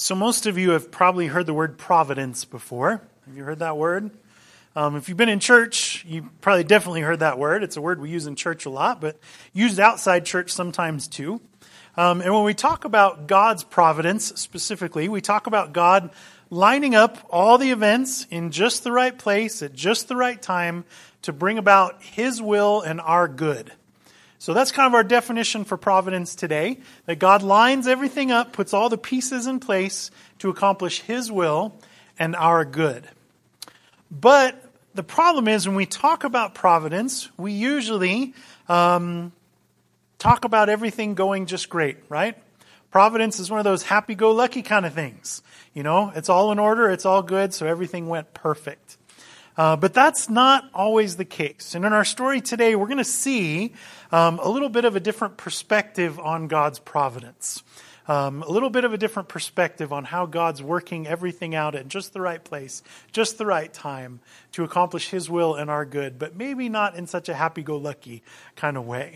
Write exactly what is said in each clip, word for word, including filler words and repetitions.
So most of you have probably heard the word providence before. Have you heard that word? Um, if you've been in church, you probably definitely heard that word. It's a word we use in church a lot, but used outside church sometimes too. Um, and when we talk about God's providence specifically, we talk about God lining up all the events in just the right place at just the right time to bring about His will and our good. So that's kind of our definition for providence today, that God lines everything up, puts all the pieces in place to accomplish His will and our good. But the problem is when we talk about providence, we usually um, talk about everything going just great, right? Providence is one of those happy-go-lucky kind of things. You know, it's all in order, it's all good, so everything went perfect. Uh, but that's not always the case. And in our story today, we're going to see um, a little bit of a different perspective on God's providence. Um, a little bit of a different perspective on how God's working everything out at just the right place, just the right time to accomplish His will and our good, but maybe not in such a happy-go-lucky kind of way.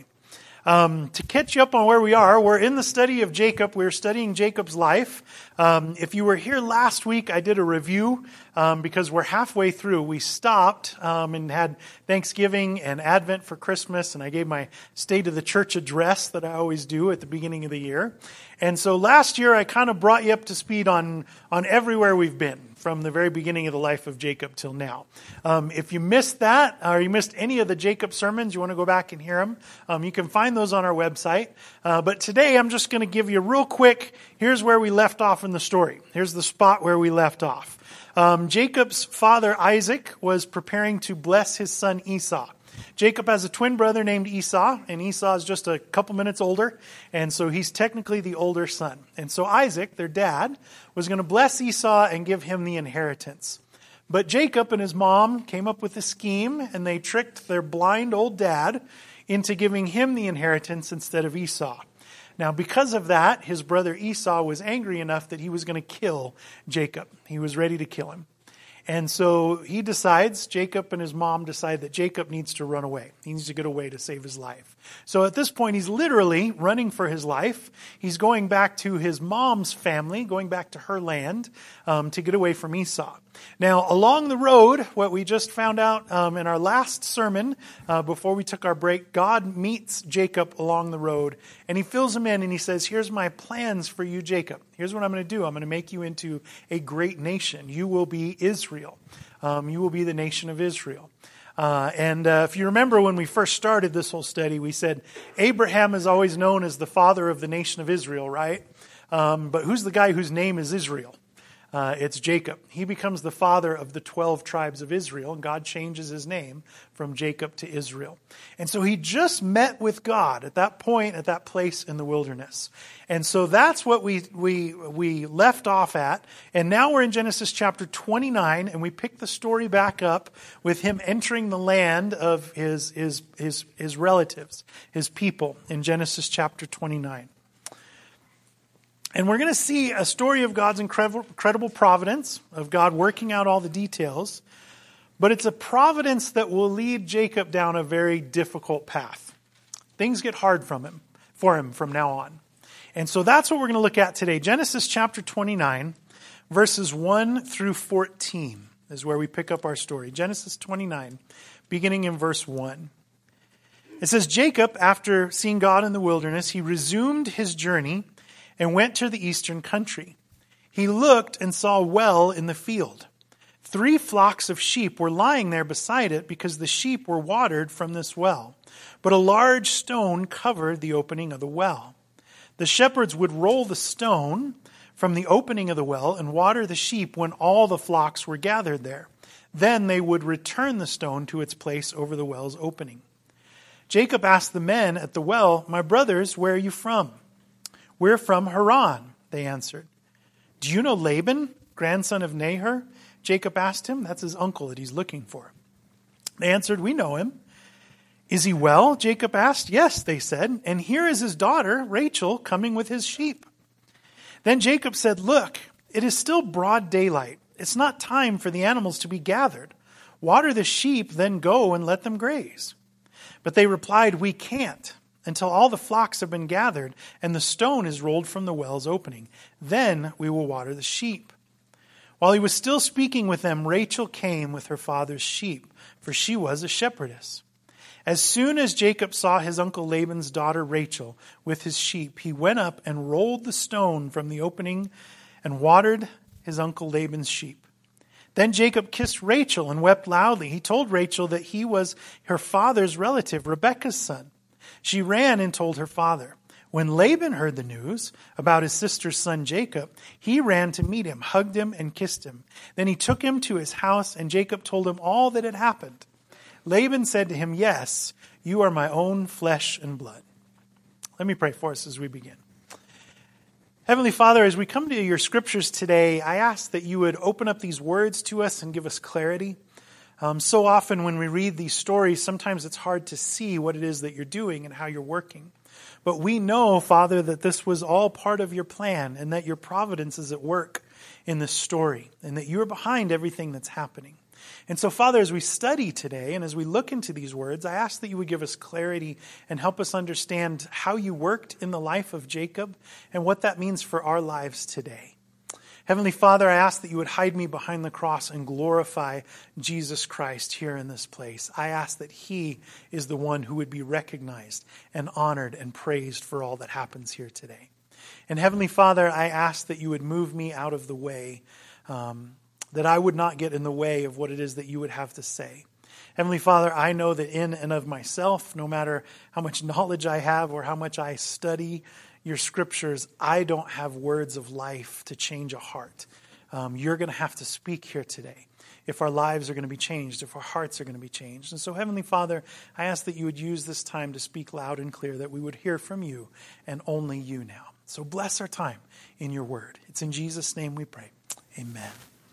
Um, to catch you up on where we are, we're in the study of Jacob. We're studying Jacob's life. Um, if you were here last week, I did a review um, because we're halfway through. We stopped um, and had Thanksgiving and Advent for Christmas, and I gave my State of the Church address that I always do at the beginning of the year. And so last year, I kind of brought you up to speed on, on everywhere we've been from the very beginning of the life of Jacob till now. Um, if you missed that, or you missed any of the Jacob sermons, you want to go back and hear them, um, you can find those on our website. Uh, but today, I'm just going to give you real quick, here's where we left off in the story. Here's the spot where we left off. Um, Jacob's father, Isaac, was preparing to bless his son Esau. Jacob has a twin brother named Esau, and Esau is just a couple minutes older, and so he's technically the older son. And so Isaac, their dad, was going to bless Esau and give him the inheritance. But Jacob and his mom came up with a scheme, and they tricked their blind old dad into giving him the inheritance instead of Esau. Now, because of that, his brother Esau was angry enough that he was going to kill Jacob. He was ready to kill him. And so he decides, Jacob and his mom decide that Jacob needs to run away. He needs to get away to save his life. So at this point, he's literally running for his life. He's going back to his mom's family, going back to her land um, to get away from Esau. Now, along the road, what we just found out um, in our last sermon, uh, before we took our break, God meets Jacob along the road, and he fills him in, and he says, here's my plans for you, Jacob. Here's what I'm going to do. I'm going to make you into a great nation. You will be Israel. Um, you will be the nation of Israel. Uh, and uh, if you remember when we first started this whole study, we said Abraham is always known as the father of the nation of Israel, right? Um, but who's the guy whose name is Israel? Uh, it's Jacob. He becomes the father of the twelve tribes of Israel, and God changes his name from Jacob to Israel. And so he just met with God at that point, at that place in the wilderness. And so that's what we we we left off at. And now we're in Genesis chapter twenty-nine, and we pick the story back up with him entering the land of his his his, his relatives, his people, in Genesis chapter twenty-nine. And we're going to see a story of God's incredible, incredible providence, of God working out all the details. But it's a providence that will lead Jacob down a very difficult path. Things get hard from him, for him from now on. And so that's what we're going to look at today. Genesis chapter twenty-nine, verses one through fourteen is where we pick up our story. Genesis twenty-nine, beginning in verse one. It says, Jacob, after seeing God in the wilderness, he resumed his journey and went to the eastern country. He looked and saw a well in the field. Three flocks of sheep were lying there beside it because the sheep were watered from this well. But a large stone covered the opening of the well. The shepherds would roll the stone from the opening of the well and water the sheep when all the flocks were gathered there. Then they would return the stone to its place over the well's opening. Jacob asked the men at the well, "My brothers, where are you from?" "We're from Haran," they answered. "Do you know Laban, grandson of Nahor?" Jacob asked him. That's his uncle that he's looking for. They answered, "We know him." "Is he well?" Jacob asked. "Yes," they said. "And here is his daughter, Rachel, coming with his sheep." Then Jacob said, "Look, it is still broad daylight. It's not time for the animals to be gathered. Water the sheep, then go and let them graze." But they replied, "We can't. until all the flocks have been gathered and the stone is rolled from the well's opening. Then we will water the sheep." While he was still speaking with them, Rachel came with her father's sheep, for she was a shepherdess. As soon as Jacob saw his uncle Laban's daughter Rachel with his sheep, he went up and rolled the stone from the opening and watered his uncle Laban's sheep. Then Jacob kissed Rachel and wept loudly. He told Rachel that he was her father's relative, Rebekah's son. She ran and told her father. When Laban heard the news about his sister's son Jacob, he ran to meet him, hugged him, and kissed him. Then he took him to his house, and Jacob told him all that had happened. Laban said to him, "Yes, you are my own flesh and blood." Let me pray for us as we begin. Heavenly Father, as we come to your scriptures today, I ask that you would open up these words to us and give us clarity. Um, so often when we read these stories, sometimes it's hard to see what it is that you're doing and how you're working. But we know, Father, that this was all part of your plan and that your providence is at work in this story and that you're behind everything that's happening. And so, Father, as we study today and as we look into these words, I ask that you would give us clarity and help us understand how you worked in the life of Jacob and what that means for our lives today. Heavenly Father, I ask that you would hide me behind the cross and glorify Jesus Christ here in this place. I ask that he is the one who would be recognized and honored and praised for all that happens here today. And Heavenly Father, I ask that you would move me out of the way, um, that I would not get in the way of what it is that you would have to say. Heavenly Father, I know that in and of myself, no matter how much knowledge I have or how much I study your scriptures, I don't have words of life to change a heart. Um, you're going to have to speak here today if our lives are going to be changed, if our hearts are going to be changed. And so, Heavenly Father, I ask that you would use this time to speak loud and clear, that we would hear from you and only you now. So bless our time in your word. It's in Jesus' name we pray. Amen.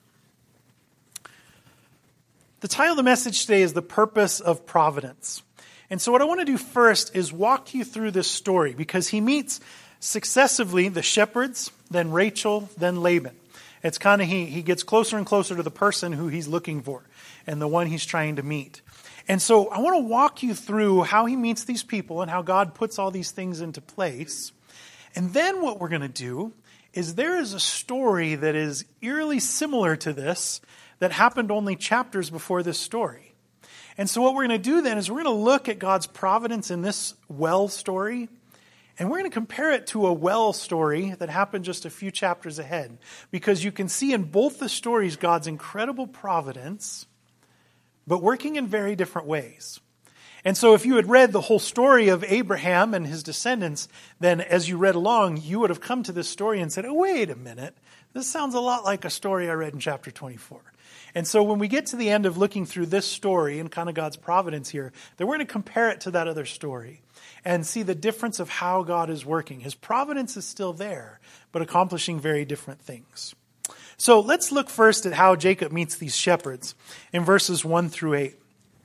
The title of the message today is The Purpose of Providence. And so what I want to do first is walk you through this story, because he meets successively the shepherds, then Rachel, then Laban. It's kind of, he, he gets closer and closer to the person who he's looking for and the one he's trying to meet. And so I want to walk you through how he meets these people and how God puts all these things into place. And then what we're going to do is there is a story that is eerily similar to this that happened only chapters before this story. And so what we're going to do then is we're going to look at God's providence in this well story, and we're going to compare it to a well story that happened just a few chapters ahead. Because you can see in both the stories God's incredible providence, but working in very different ways. And so if you had read the whole story of Abraham and his descendants, then as you read along, you would have come to this story and said, "Oh, wait a minute. This sounds a lot like a story I read in chapter twenty-four. And so when we get to the end of looking through this story and kind of God's providence here, then we're going to compare it to that other story and see the difference of how God is working. His providence is still there, but accomplishing very different things. So let's look first at how Jacob meets these shepherds in verses one through eight.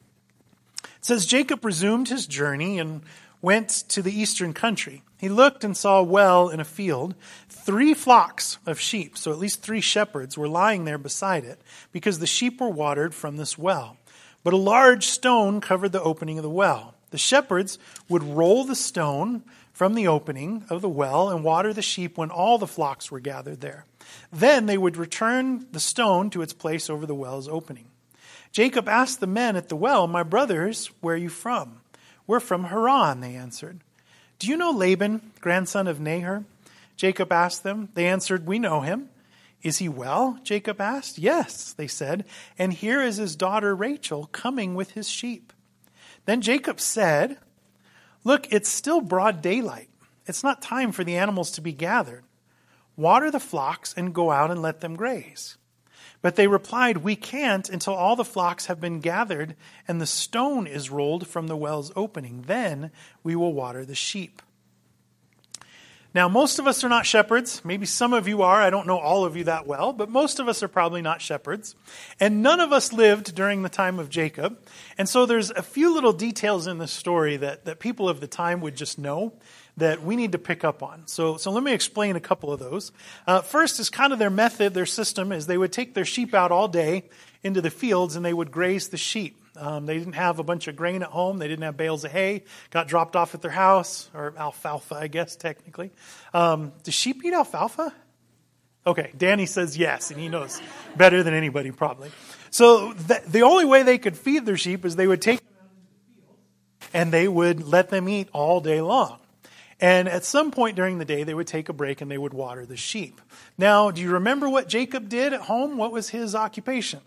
It says, Jacob resumed his journey and went to the eastern country. He looked and saw a well in a field. Three flocks of sheep, so at least three shepherds, were lying there beside it, because the sheep were watered from this well. But a large stone covered the opening of the well. The shepherds would roll the stone from the opening of the well and water the sheep when all the flocks were gathered there. Then they would return the stone to its place over the well's opening. Jacob asked the men at the well, "My brothers, where are you from?" "We're from Haran," they answered. "Do you know Laban, grandson of Nahor?" Jacob asked them. They answered, "We know him." "Is he well?" Jacob asked. "Yes," they said, "and here is his daughter Rachel coming with his sheep." Then Jacob said, "Look, it's still broad daylight. It's not time for the animals to be gathered. Water the flocks and go out and let them graze." But they replied, "We can't until all the flocks have been gathered and the stone is rolled from the well's opening. Then we will water the sheep." Now, most of us are not shepherds. Maybe some of you are. I don't know all of you that well, but most of us are probably not shepherds. And none of us lived during the time of Jacob. And so there's a few little details in this story that, that people of the time would just know that we need to pick up on. So, so let me explain a couple of those. Uh, first is kind of their method, their system, is they would take their sheep out all day into the fields and they would graze the sheep. Um, they didn't have a bunch of grain at home. They didn't have bales of hay. Got dropped off at their house, or alfalfa, I guess, technically. Um, do sheep eat alfalfa? Okay, Danny says yes, and he knows better than anybody probably. So th- the only way they could feed their sheep is they would take them out into the field, and they would let them eat all day long. And at some point during the day, they would take a break and they would water the sheep. Now, do you remember what Jacob did at home? What was his occupation?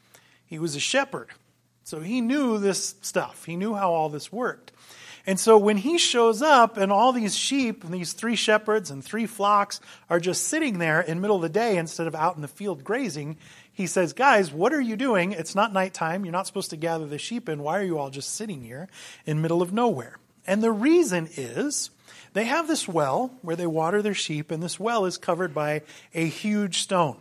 He was a shepherd. So he knew this stuff. He knew how all this worked. And so when he shows up and all these sheep and these three shepherds and three flocks are just sitting there in the middle of the day instead of out in the field grazing, he says, guys, what are you doing? It's not nighttime. You're not supposed to gather the sheep in. Why are you all just sitting here in the middle of nowhere? And the reason is they have this well where they water their sheep, and this well is covered by a huge stone.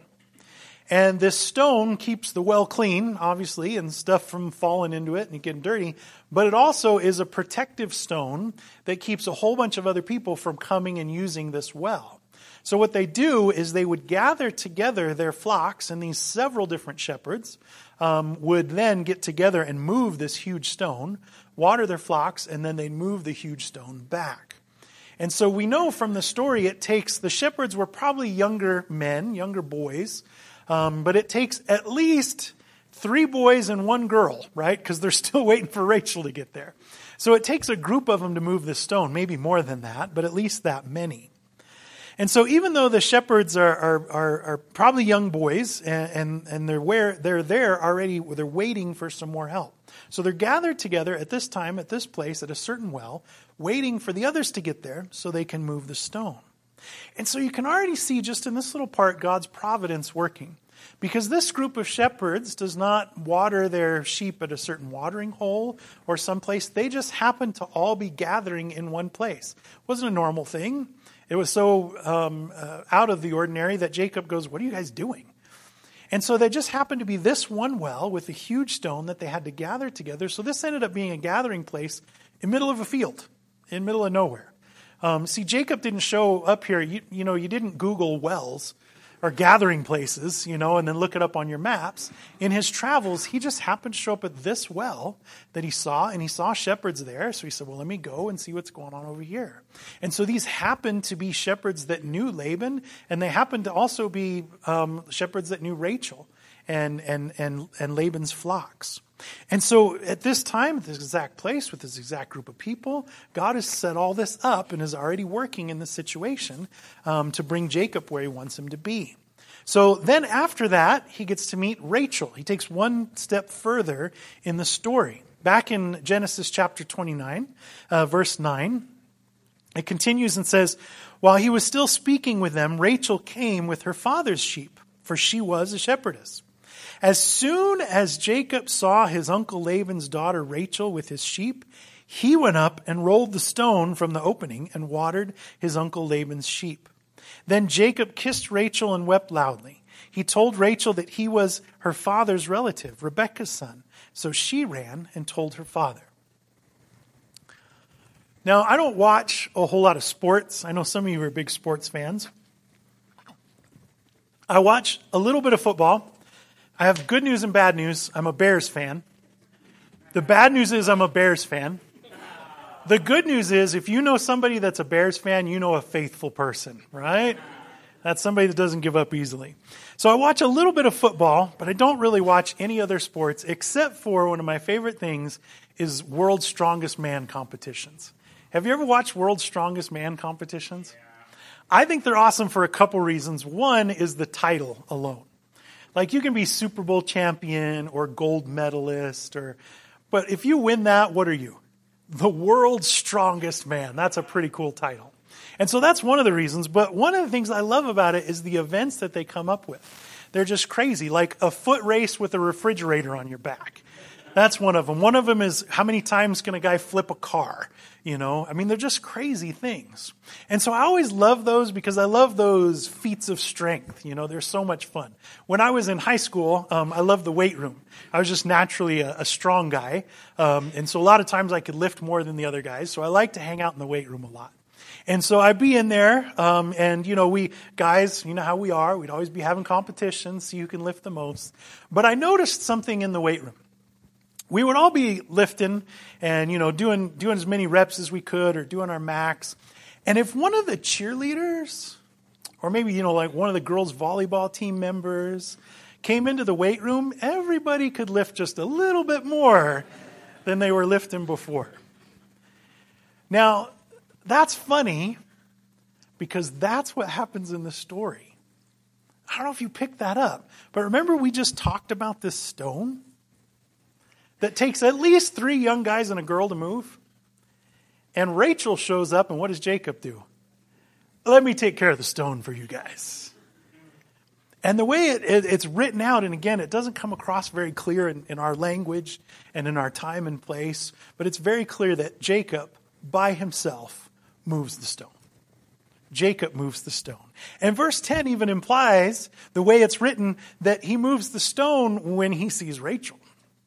And this stone keeps the well clean, obviously, and stuff from falling into it and getting dirty. But it also is a protective stone that keeps a whole bunch of other people from coming and using this well. So what they do is they would gather together their flocks, and these several different shepherds um, would then get together and move this huge stone, water their flocks, and then they'd move the huge stone back. And so we know from the story it takes, the shepherds were probably younger men, younger boys, um, but it takes at least three boys and one girl, right? Because they're still waiting for Rachel to get there. So it takes a group of them to move the stone, maybe more than that, but at least that many. And so even though the shepherds are are, are, are probably young boys, and, and, and they're, where, they're there already, they're waiting for some more help. So they're gathered together at this time, at this place, at a certain well, waiting for the others to get there so they can move the stone. And so you can already see just in this little part God's providence working. Because this group of shepherds does not water their sheep at a certain watering hole or someplace. They just happen to all be gathering in one place. It wasn't a normal thing. It was so um, uh, out of the ordinary that Jacob goes, what are you guys doing? And so they just happened to be this one well with a huge stone that they had to gather together. So this ended up being a gathering place in the middle of a field, in the middle of nowhere. Um, see, Jacob didn't show up here. You, you know, you didn't Google wells or gathering places, you know, and then look it up on your maps. In his travels, he just happened to show up at this well that he saw, and he saw shepherds there. So he said, well, let me go and see what's going on over here. And so these happened to be shepherds that knew Laban, and they happened to also be um, shepherds that knew Rachel and, and, and, and Laban's flocks. And so at this time, at this exact place, with this exact group of people, God has set all this up and is already working in the situation um, to bring Jacob where he wants him to be. So then after that, he gets to meet Rachel. He takes one step further in the story. Back in Genesis chapter twenty-nine, uh, verse nine, it continues and says, while he was still speaking with them, Rachel came with her father's sheep, for she was a shepherdess. As soon as Jacob saw his uncle Laban's daughter Rachel with his sheep, he went up and rolled the stone from the opening and watered his uncle Laban's sheep. Then Jacob kissed Rachel and wept loudly. He told Rachel that he was her father's relative, Rebekah's son. So she ran and told her father. Now, I don't watch a whole lot of sports. I know some of you are big sports fans. I watch a little bit of football. I have good news and bad news. I'm a Bears fan. The bad news is I'm a Bears fan. The good news is if you know somebody that's a Bears fan, you know a faithful person, right? That's somebody that doesn't give up easily. So I watch a little bit of football, but I don't really watch any other sports except for one of my favorite things is World's Strongest Man competitions. Have you ever watched World's Strongest Man competitions? I think they're awesome for a couple reasons. One is the title alone. Like you can be Super Bowl champion or gold medalist, or, but if you win that, what are you? The world's strongest man. That's a pretty cool title. And so that's one of the reasons. But one of the things I love about it is the events that they come up with. They're just crazy, like a foot race with a refrigerator on your back. That's one of them. One of them is how many times can a guy flip a car? You know, I mean, they're just crazy things. And so I always love those because I love those feats of strength. You know, they're so much fun. When I was in high school, um, I loved the weight room. I was just naturally a, a strong guy. Um, and so a lot of times I could lift more than the other guys. So I like to hang out in the weight room a lot. And so I'd be in there, um, and, you know, we, guys, you know how we are. We'd always be having competitions, see who can lift the most. But I noticed something in the weight room. we would all be lifting and, you know, doing doing as many reps as we could or doing our max. And if one of the cheerleaders, or maybe, you know, like one of the girls' volleyball team members came into the weight room, everybody could lift just a little bit more than they were lifting before. Now, that's funny because that's what happens in the story. I don't know if you picked that up, but remember we just talked about this stone that takes at least three young guys and a girl to move? And Rachel shows up, and what does Jacob do? Let me take care of the stone for you guys. And the way it, it, it's written out, and again, it doesn't come across very clear in, in our language and in our time and place, but it's very clear that Jacob, by himself, moves the stone. Jacob moves the stone. And verse ten even implies, the way it's written, that he moves the stone when he sees Rachel.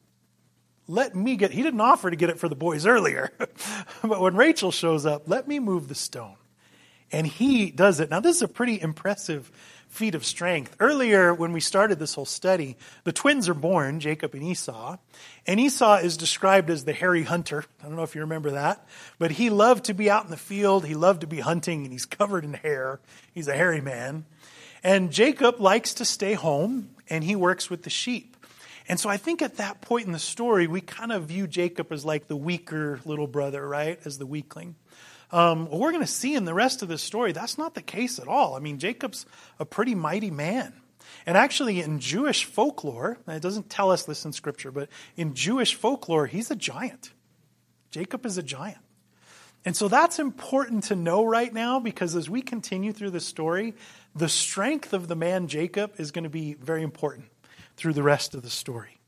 Let me get, he didn't offer to get it for the boys earlier, but when Rachel shows up, let me move the stone. And he does it. Now, this is a pretty impressive feat of strength. Earlier, when we started this whole study, the twins are born, Jacob and Esau. And Esau is described as the hairy hunter. I don't know if you remember that. But he loved to be out in the field. He loved to be hunting, and he's covered in hair. He's a hairy man. And Jacob likes to stay home, and he works with the sheep. And so I think at that point in the story, we kind of view Jacob as like the weaker little brother, right? As the weakling. Um, well, we're going to see in the rest of the story, that's not the case at all. I mean, Jacob's a pretty mighty man. And actually in Jewish folklore, and it doesn't tell us this in Scripture, but in Jewish folklore, he's a giant. Jacob is a giant. And so that's important to know right now, because as we continue through the story, the strength of the man Jacob is going to be very important through the rest of the story.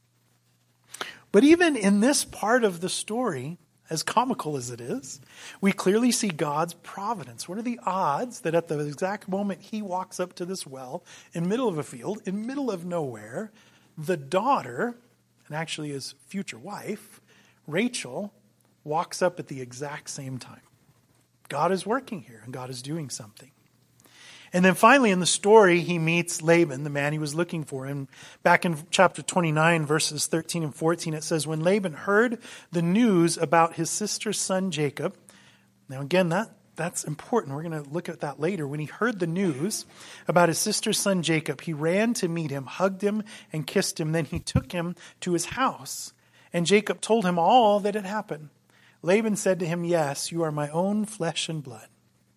But even in this part of the story, as comical as it is, we clearly see God's providence. What are the odds that at the exact moment he walks up to this well, in the middle of a field, in the middle of nowhere, the daughter, and actually his future wife, Rachel, walks up at the exact same time? God is working here, and God is doing something. And then finally in the story, he meets Laban, the man he was looking for. And back in chapter twenty-nine, verses thirteen and fourteen, it says, when Laban heard the news about his sister's son Jacob, now again, that, that's important. We're going to look at that later. When he heard the news about his sister's son Jacob, he ran to meet him, hugged him, and kissed him. Then he took him to his house. And Jacob told him all that had happened. Laban said to him, yes, you are my own flesh and blood.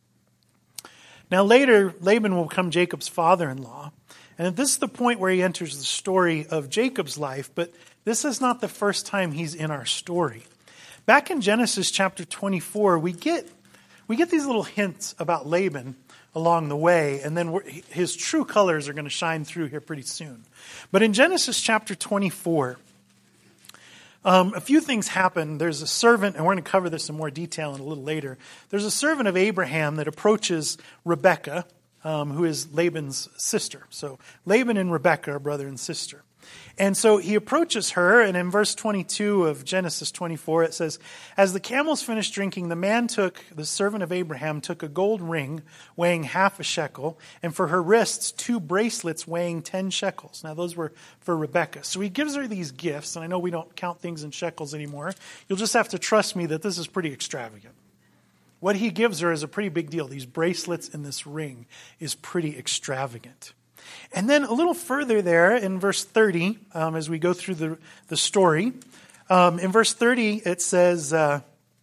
Now later, Laban will become Jacob's father-in-law. And this is the point where he enters the story of Jacob's life, but this is not the first time he's in our story. Back in Genesis chapter twenty-four, we get, we get these little hints about Laban along the way, and then we're, his true colors are going to shine through here pretty soon. But in Genesis chapter twenty-four, Um, a few things happen. There's a servant, and we're going to cover this in more detail in a little later. There's a servant of Abraham that approaches Rebekah, um, who is Laban's sister. So Laban and Rebekah are brother and sister. And so he approaches her, and in verse twenty-two of Genesis twenty-four, it says, as the camels finished drinking, the man took, the servant of Abraham, took a gold ring weighing half a shekel, and for her wrists, two bracelets weighing ten shekels. Now, those were for Rebekah. So he gives her these gifts, and I know we don't count things in shekels anymore. You'll just have to trust me that this is pretty extravagant. What he gives her is a pretty big deal. These bracelets and this ring is pretty extravagant. And then a little further there in verse thirty, um, as we go through the, the story, um, in verse thirty it says, uh,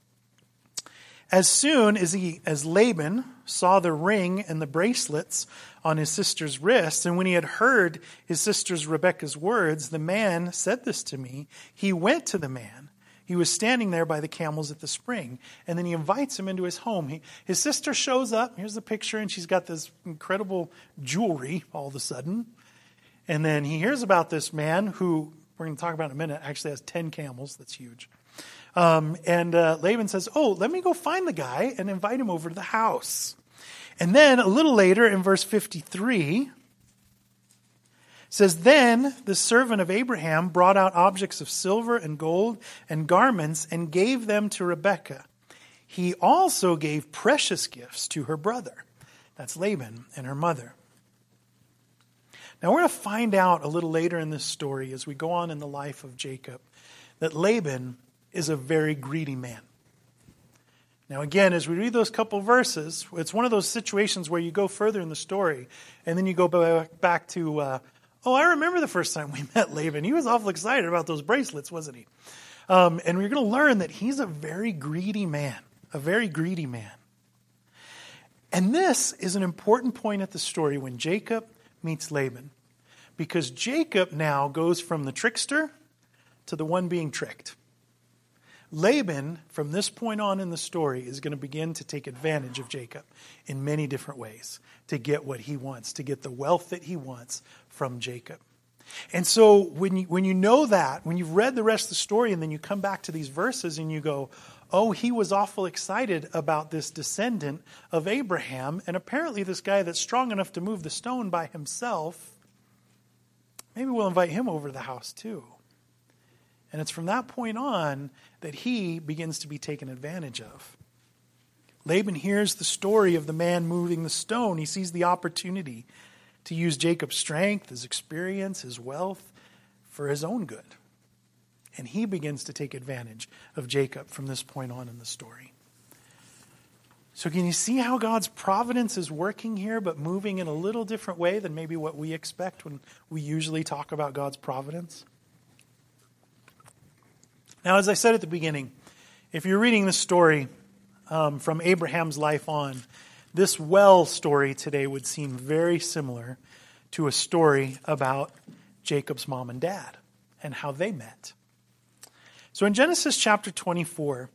as soon as he, as Laban saw the ring and the bracelets on his sister's wrists, and when he had heard his sister's Rebekah's words, the man said this to me, he went to the man. He was standing there by the camels at the spring, and then he invites him into his home. He, his sister shows up. Here's the picture, and she's got this incredible jewelry all of a sudden. And then he hears about this man who, we're going to talk about in a minute, actually has ten camels. That's huge. Um, and uh, Laban says, oh, let me go find the guy and invite him over to the house. And then a little later in verse fifty-three, says, then the servant of Abraham brought out objects of silver and gold and garments and gave them to Rebekah. He also gave precious gifts to her brother. That's Laban and her mother. Now we're going to find out a little later in this story as we go on in the life of Jacob that Laban is a very greedy man. Now again, as we read those couple verses, it's one of those situations where you go further in the story, and then you go back to, uh, oh, I remember the first time we met Laban. He was awful excited about those bracelets, wasn't he? Um, and we're going to learn that he's a very greedy man, a very greedy man. And this is an important point at the story when Jacob meets Laban, because Jacob now goes from the trickster to the one being tricked. Laban, from this point on in the story, is going to begin to take advantage of Jacob in many different ways to get what he wants, to get the wealth that he wants from Jacob. And so when you, when you know that, when you've read the rest of the story and then you come back to these verses and you go, oh, he was awful excited about this descendant of Abraham, and apparently this guy that's strong enough to move the stone by himself, maybe we'll invite him over to the house too. And it's from that point on that he begins to be taken advantage of. Laban hears the story of the man moving the stone. He sees the opportunity to use Jacob's strength, his experience, his wealth for his own good. And he begins to take advantage of Jacob from this point on in the story. So can you see how God's providence is working here, but moving in a little different way than maybe what we expect when we usually talk about God's providence? Now, as I said at the beginning, if you're reading this story um, from Abraham's life on, this well story today would seem very similar to a story about Jacob's mom and dad and how they met. So in Genesis chapter twenty-four,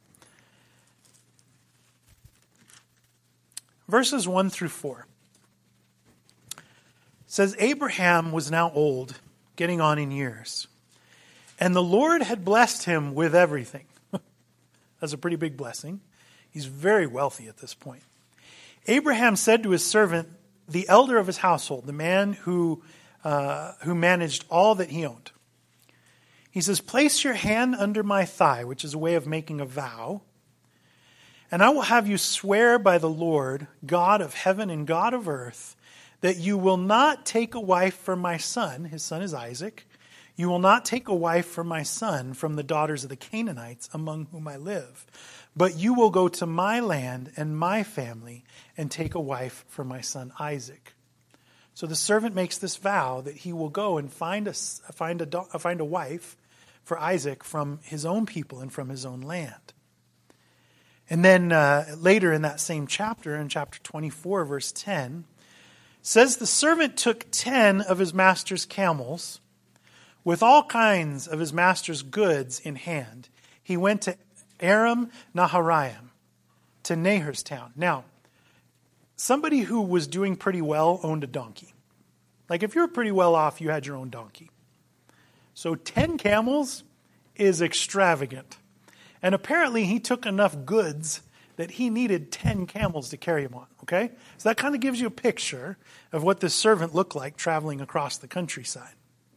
verses one through four, it says, Abraham was now old, getting on in years, and the Lord had blessed him with everything. That's a pretty big blessing. He's very wealthy at this point. Abraham said to his servant, the elder of his household, the man who, uh, who managed all that he owned, he says, place your hand under my thigh, which is a way of making a vow, and I will have you swear by the Lord, God of heaven and God of earth, that you will not take a wife for my son, his son is Isaac, you will not take a wife for my son from the daughters of the Canaanites among whom I live, but you will go to my land and my family and take a wife for my son Isaac. So the servant makes this vow that he will go and find a, find a, find a wife for Isaac from his own people and from his own land. And then uh, later in that same chapter, in chapter twenty-four, verse ten, says the servant took ten of his master's camels with all kinds of his master's goods in hand. He went to Aram Naharaim, to Nahor's town. Now, somebody who was doing pretty well owned a donkey. Like if you're pretty well off, you had your own donkey. So ten camels is extravagant. And apparently he took enough goods that he needed ten camels to carry him on. Okay? So that kind of gives you a picture of what this servant looked like traveling across the countryside.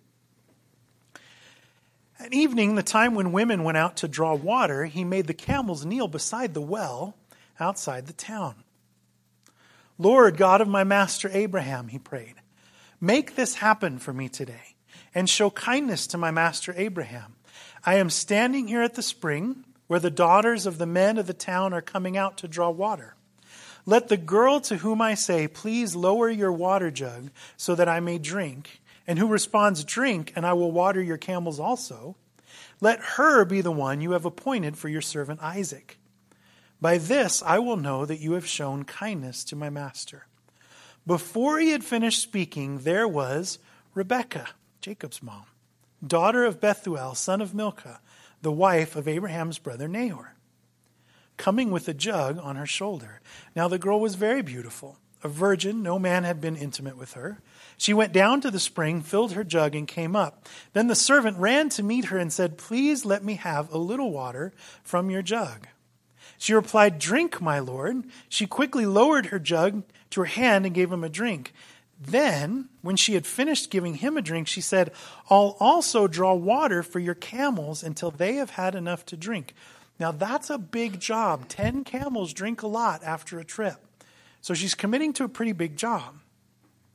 At evening, the time when women went out to draw water, he made the camels kneel beside the well outside the town. Lord, God of my master Abraham, he prayed, make this happen for me today and show kindness to my master Abraham. I am standing here at the spring where the daughters of the men of the town are coming out to draw water. Let the girl to whom I say, please lower your water jug so that I may drink, and who responds, drink, and I will water your camels also, let her be the one you have appointed for your servant Isaac. By this I will know that you have shown kindness to my master. Before he had finished speaking, there was Rebekah, Jacob's mom, daughter of Bethuel, son of Milcah, the wife of Abraham's brother Nahor, coming with a jug on her shoulder. Now the girl was very beautiful, a virgin, no man had been intimate with her. She went down to the spring, filled her jug, and came up. Then the servant ran to meet her and said, please let me have a little water from your jug. She replied, drink, my lord. She quickly lowered her jug to her hand and gave him a drink. Then, when she had finished giving him a drink, she said, I'll also draw water for your camels until they have had enough to drink. Now that's a big job. Ten camels drink a lot after a trip. So she's committing to a pretty big job.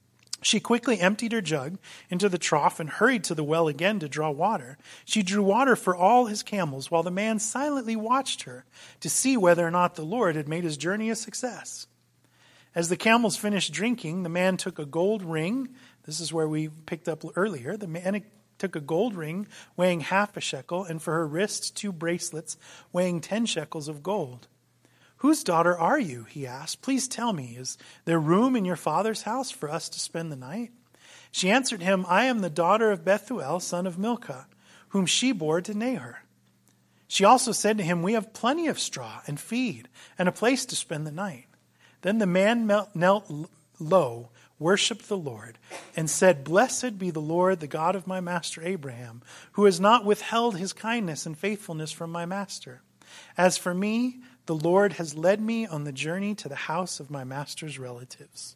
She quickly emptied her jug into the trough and hurried to the well again to draw water. She drew water for all his camels while the man silently watched her to see whether or not the Lord had made his journey a success. As the camels finished drinking, the man took a gold ring. This is where we picked up earlier. The man took a gold ring weighing half a shekel, and for her wrists two bracelets weighing ten shekels of gold. "Whose daughter are you?" he asked. "Please tell me, is there room in your father's house for us to spend the night?" She answered him, "I am the daughter of Bethuel, son of Milcah, whom she bore to Nahor." She also said to him, "We have plenty of straw and feed and a place to spend the night." Then the man knelt low, worshipped the Lord, and said, "Blessed be the Lord, the God of my master Abraham, who has not withheld his kindness and faithfulness from my master. As for me, the Lord has led me on the journey to the house of my master's relatives."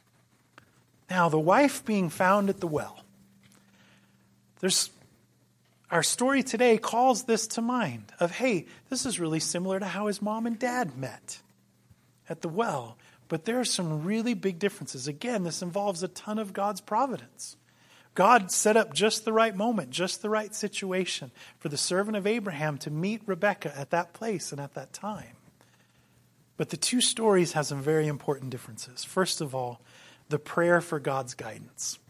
Now, the wife being found at the well. There's our story today calls this to mind of, hey, this is really similar to how his mom and dad met at the well. But there are some really big differences. Again, this involves a ton of God's providence. God set up just the right moment, just the right situation for the servant of Abraham to meet Rebekah at that place and at that time. But the two stories have some very important differences. First of all, the prayer for God's guidance.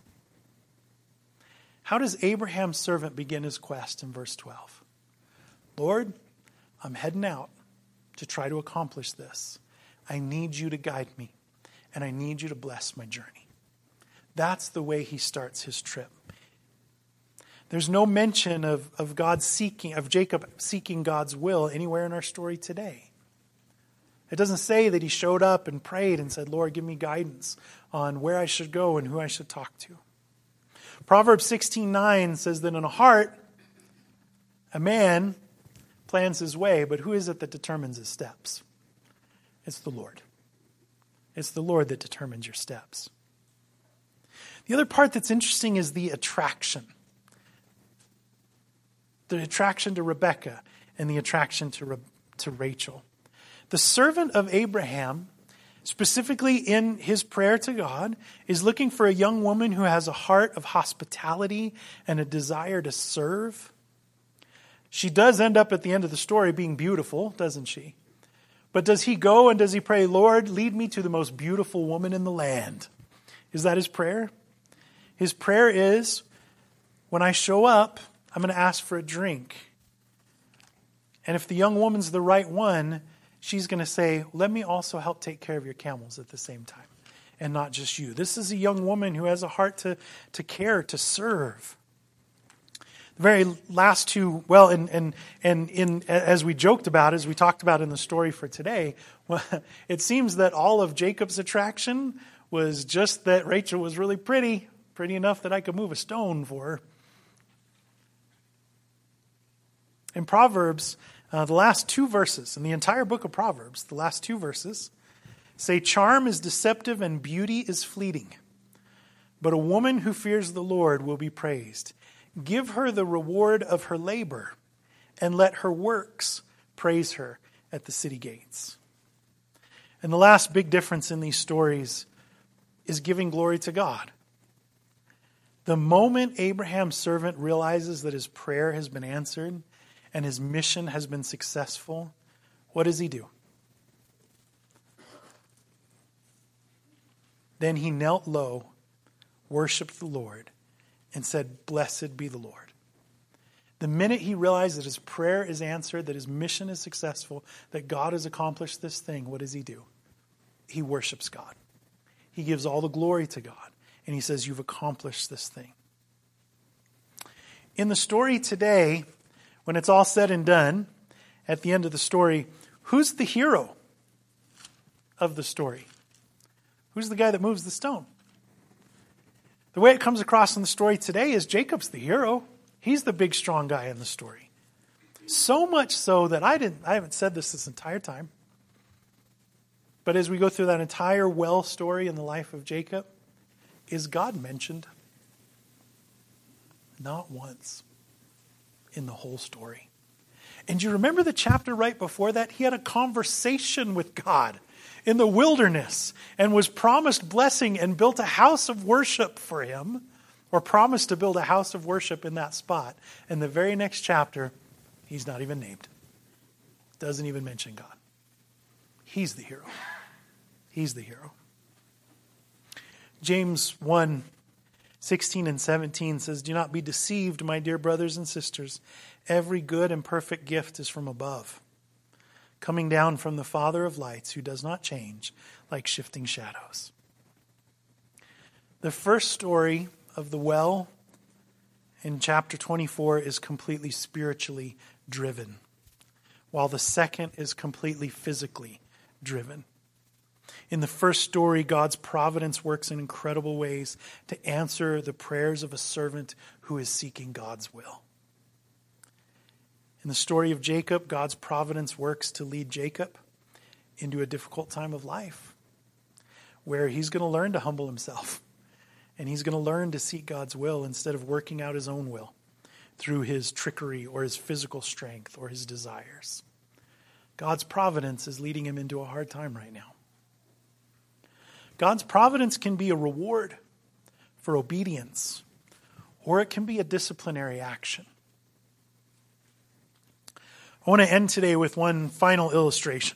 How does Abraham's servant begin his quest in verse twelve? "Lord, I'm heading out to try to accomplish this. I need you to guide me, and I need you to bless my journey." That's the way he starts his trip. There's no mention of, of God seeking, of Jacob seeking God's will anywhere in our story today. It doesn't say that he showed up and prayed and said, "Lord, give me guidance on where I should go and who I should talk to." Proverbs sixteen nine says that in a heart, a man plans his way, but who is it that determines his steps? It's the Lord. It's the Lord that determines your steps. The other part that's interesting is the attraction. The attraction to Rebekah and the attraction to, Re- to Rachel. The servant of Abraham, specifically in his prayer to God, is looking for a young woman who has a heart of hospitality and a desire to serve. She does end up at the end of the story being beautiful, doesn't she? But does he go and does he pray, "Lord, lead me to the most beautiful woman in the land"? Is that his prayer? His prayer is, when I show up, I'm going to ask for a drink. And if the young woman's the right one, she's going to say, "Let me also help take care of your camels at the same time, and not just you." This is a young woman who has a heart to, to care, to serve. The very last two, well, and and and in as we joked about, as we talked about in the story for today, well, it seems that all of Jacob's attraction was just that Rachel was really pretty, pretty enough that I could move a stone for her. In Proverbs, uh, the last two verses, in the entire book of Proverbs, the last two verses say, "Charm is deceptive and beauty is fleeting, but a woman who fears the Lord will be praised. Give her the reward of her labor, and let her works praise her at the city gates." And the last big difference in these stories is giving glory to God. The moment Abraham's servant realizes that his prayer has been answered and his mission has been successful, what does he do? Then he knelt low, worshiped the Lord, and said, "Blessed be the Lord." The minute he realized that his prayer is answered, that his mission is successful, that God has accomplished this thing, what does he do? He worships God. He gives all the glory to God. And he says, "You've accomplished this thing." In the story today, when it's all said and done, at the end of the story, who's the hero of the story? Who's the guy that moves the stone? The way it comes across in the story today is Jacob's the hero. He's the big, strong guy in the story. So much so that I didn't, I haven't said this this entire time. But as we go through that entire well story in the life of Jacob, is God mentioned? Not once in the whole story. And you remember the chapter right before that? He had a conversation with God. in the wilderness and was promised blessing and built a house of worship for him, or promised to build a house of worship in that spot. And the very next chapter, he's not even named. Doesn't even mention God. He's the hero. He's the hero. James one, sixteen and seventeen says, "Do not be deceived, my dear brothers and sisters. Every good and perfect gift is from above, coming down from the Father of lights, who does not change like shifting shadows." The first story of the well in chapter twenty-four is completely spiritually driven, while the second is completely physically driven. In the first story, God's providence works in incredible ways to answer the prayers of a servant who is seeking God's will. In the story of Jacob, God's providence works to lead Jacob into a difficult time of life, where he's going to learn to humble himself, and he's going to learn to seek God's will instead of working out his own will through his trickery or his physical strength or his desires. God's providence is leading him into a hard time right now. God's providence can be a reward for obedience, or it can be a disciplinary action. I want to end today with one final illustration.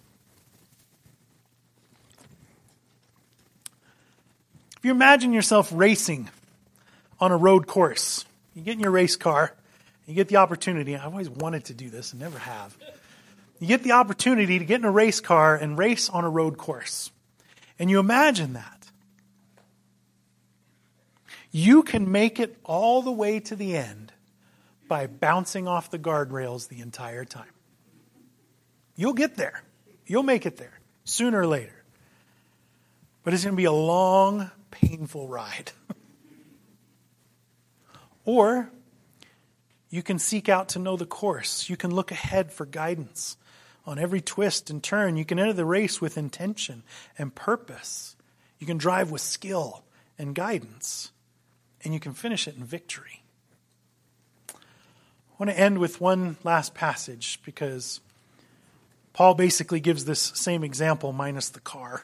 If you imagine yourself racing on a road course, you get in your race car, you get the opportunity. I've always wanted to do this and never have. You get the opportunity to get in a race car and race on a road course. And you imagine that. You can make it all the way to the end by bouncing off the guardrails the entire time. You'll get there. You'll make it there sooner or later. But it's going to be a long, painful ride. Or you can seek out to know the course. You can look ahead for guidance on every twist and turn. You can enter the race with intention and purpose. You can drive with skill and guidance. And you can finish it in victory. I want to end with one last passage, because Paul basically gives this same example minus the car.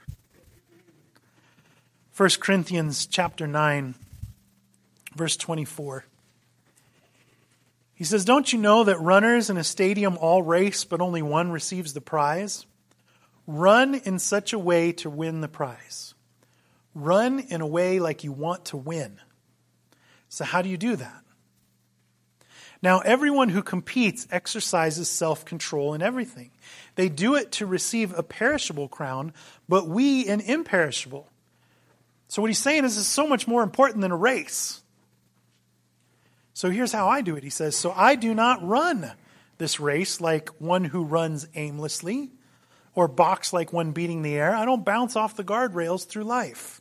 First Corinthians chapter nine, verse twenty-four. He says, "Don't you know that runners in a stadium all race, but only one receives the prize? Run in such a way to win the prize. Run in a way like you want to win." So how do you do that? "Now everyone who competes exercises self-control in everything. They do it to receive a perishable crown, but we an imperishable." So what he's saying is it's so much more important than a race. So here's how I do it. He says, "So I do not run this race like one who runs aimlessly, or box like one beating the air. I don't bounce off the guardrails through life.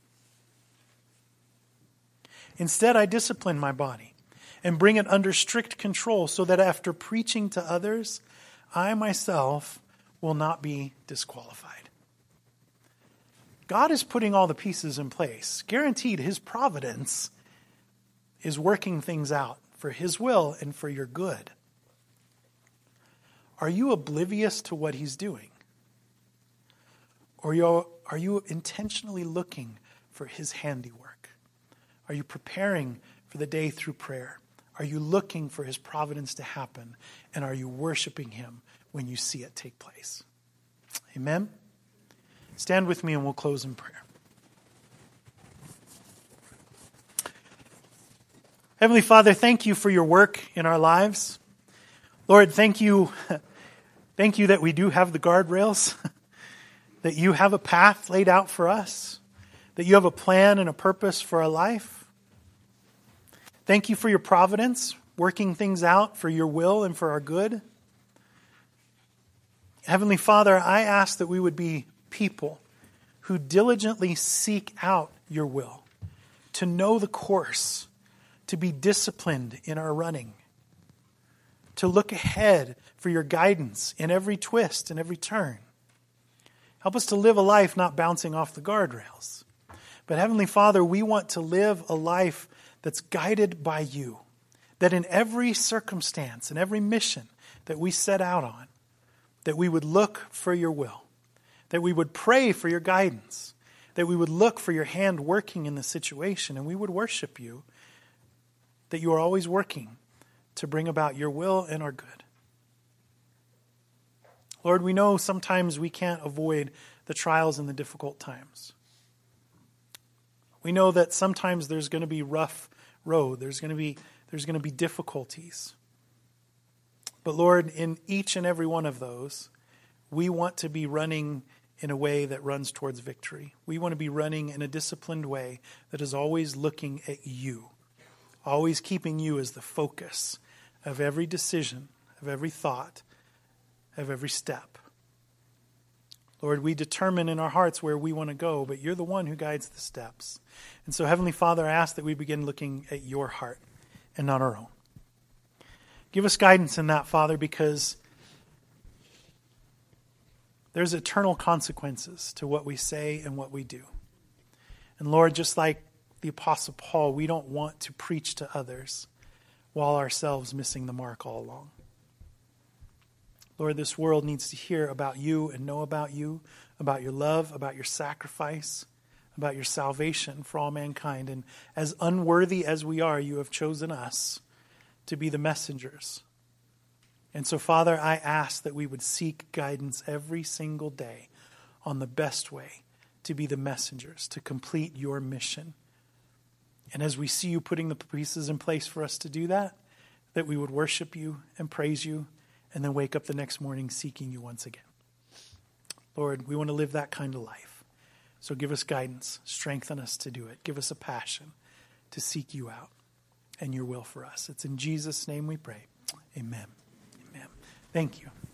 Instead, I discipline my body and bring it under strict control, so that after preaching to others, I myself will not be disqualified." God is putting all the pieces in place. Guaranteed, his providence is working things out for his will and for your good. Are you oblivious to what he's doing? Or are you intentionally looking for his handiwork? Are you preparing for the day through prayer? Are you looking for his providence to happen? And are you worshiping him when you see it take place? Amen? Stand with me and we'll close in prayer. Heavenly Father, thank you for your work in our lives. Lord, thank you, thank you that we do have the guardrails, that you have a path laid out for us, that you have a plan and a purpose for our life. Thank you for your providence, working things out for your will and for our good. Heavenly Father, I ask that we would be people who diligently seek out your will, to know the course, to be disciplined in our running, to look ahead for your guidance in every twist and every turn. Help us to live a life not bouncing off the guardrails. But Heavenly Father, we want to live a life that's guided by you, that in every circumstance and every mission that we set out on, that we would look for your will, that we would pray for your guidance, that we would look for your hand working in the situation, and we would worship you, that you are always working to bring about your will and our good. Lord, we know sometimes we can't avoid the trials and the difficult times. We know that sometimes there's going to be rough road. There's going to be, there's going to be difficulties. But Lord, in each and every one of those, we want to be running in a way that runs towards victory. We want to be running in a disciplined way that is always looking at you, always keeping you as the focus of every decision, of every thought, of every step. Lord, we determine in our hearts where we want to go, but you're the one who guides the steps. And so, Heavenly Father, I ask that we begin looking at your heart and not our own. Give us guidance in that, Father, because there's eternal consequences to what we say and what we do. And Lord, just like the Apostle Paul, we don't want to preach to others while ourselves missing the mark all along. Lord, this world needs to hear about you and know about you, about your love, about your sacrifice, about your salvation for all mankind. And as unworthy as we are, you have chosen us to be the messengers. And so, Father, I ask that we would seek guidance every single day on the best way to be the messengers, to complete your mission. And as we see you putting the pieces in place for us to do that, that we would worship you and praise you and then wake up the next morning seeking you once again. Lord, we want to live that kind of life. So give us guidance, strengthen us to do it. Give us a passion to seek you out and your will for us. It's in Jesus' name we pray. Amen. Amen. Thank you.